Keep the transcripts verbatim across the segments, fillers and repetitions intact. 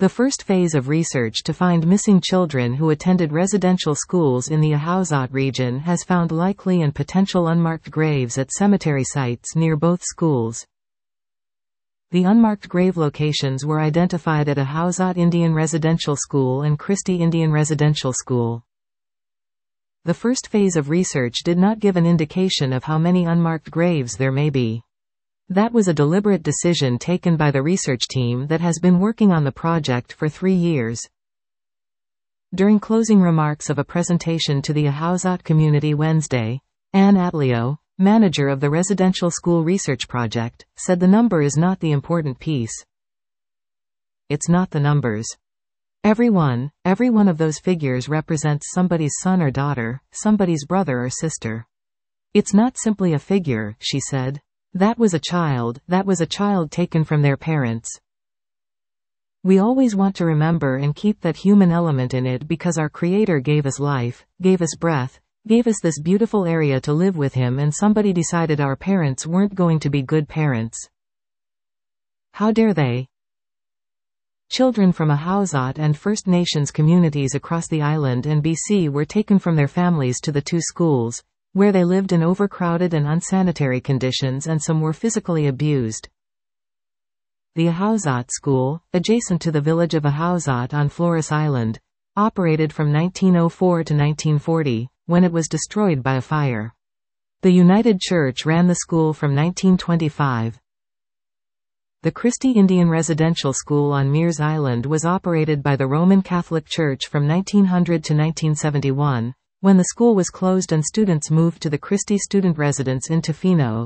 The first phase of research to find missing children who attended residential schools in the Ahousaht region has found likely and potential unmarked graves at cemetery sites near both schools. The unmarked grave locations were identified at Ahousaht Indian Residential School and Christie Indian Residential School. The first phase of research did not give an indication of how many unmarked graves there may be. That was a deliberate decision taken by the research team that has been working on the project for three years. During closing remarks of a presentation to the Ahousaht community Wednesday, Anne Atleo, manager of the Residential School Research Project, said the number is not the important piece. It's not the numbers. Every one, every one of those figures represents somebody's son or daughter, somebody's brother or sister. It's not simply a figure, she said. That was a child, that was a child taken from their parents. We always want to remember and keep that human element in it because our Creator gave us life, gave us breath, gave us this beautiful area to live with Him, and somebody decided our parents weren't going to be good parents. How dare they? Children from Ahousaht and First Nations communities across the island and B C were taken from their families to the two schools, where they lived in overcrowded and unsanitary conditions, and some were physically abused. The Ahousaht School, adjacent to the village of Ahousaht on Flores Island, operated from nineteen oh four to nineteen forty, when it was destroyed by a fire. The United Church ran the school from nineteen twenty-five. The Christie Indian Residential School on Mears Island was operated by the Roman Catholic Church from nineteen hundred to nineteen seventy-one, when the school was closed and students moved to the Christie Student Residence in Tofino.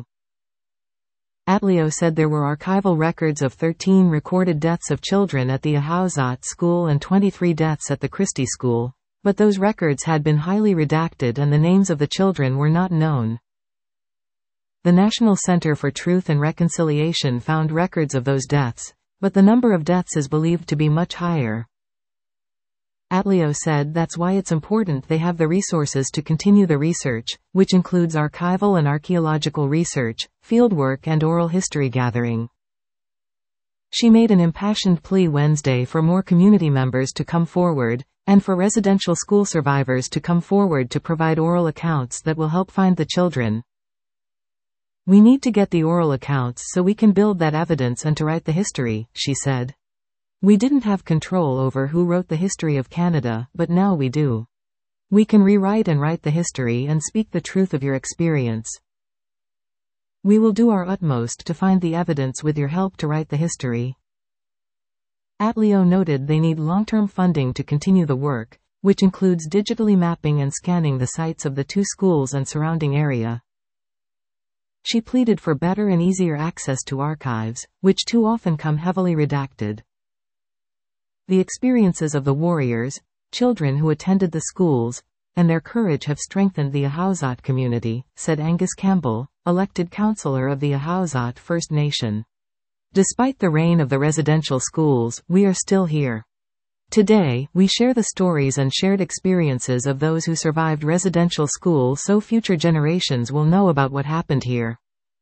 Atleo said there were archival records of thirteen recorded deaths of children at the Ahousaht School and twenty-three deaths at the Christie School, but those records had been highly redacted and the names of the children were not known. The National Center for Truth and Reconciliation found records of those deaths, but the number of deaths is believed to be much higher. Atleo said that's why it's important they have the resources to continue the research, which includes archival and archaeological research, fieldwork and oral history gathering. She made an impassioned plea Wednesday for more community members to come forward, and for residential school survivors to come forward to provide oral accounts that will help find the children. We need to get the oral accounts so we can build that evidence and to write the history, she said. We didn't have control over who wrote the history of Canada, but now we do. We can rewrite and write the history and speak the truth of your experience. We will do our utmost to find the evidence with your help to write the history. Atleo noted they need long-term funding to continue the work, which includes digitally mapping and scanning the sites of the two schools and surrounding area. She pleaded for better and easier access to archives, which too often come heavily redacted. The experiences of the warriors, children who attended the schools, and their courage have strengthened the Ahousaht community, said Angus Campbell, elected councillor of the Ahousaht First Nation. Despite the reign of the residential schools, we are still here. Today, we share the stories and shared experiences of those who survived residential school so future generations will know about what happened here.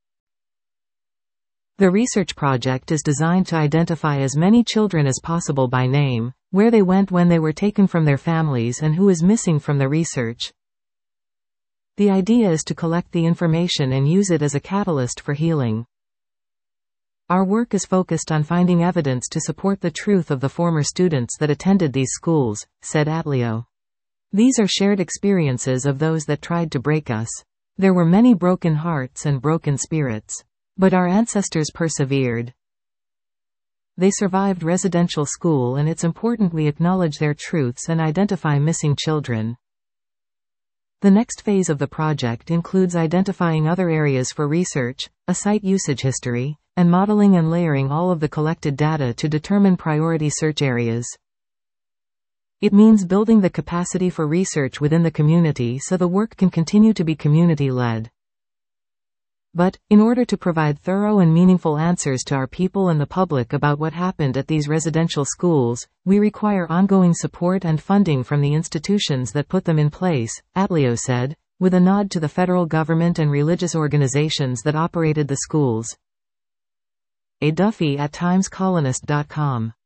The research project is designed to identify as many children as possible by name, where they went when they were taken from their families, and who is missing from the research. The idea is to collect the information and use it as a catalyst for healing. Our work is focused on finding evidence to support the truth of the former students that attended these schools, said Atleo. These are shared experiences of those that tried to break us. There were many broken hearts and broken spirits. But our ancestors persevered. They survived residential school, and it's important we acknowledge their truths and identify missing children. The next phase of the project includes identifying other areas for research, a site usage history, and modeling and layering all of the collected data to determine priority search areas. It means building the capacity for research within the community so the work can continue to be community-led. But, in order to provide thorough and meaningful answers to our people and the public about what happened at these residential schools, we require ongoing support and funding from the institutions that put them in place, Atleo said, with a nod to the federal government and religious organizations that operated the schools. A Duffy at times colonist dot com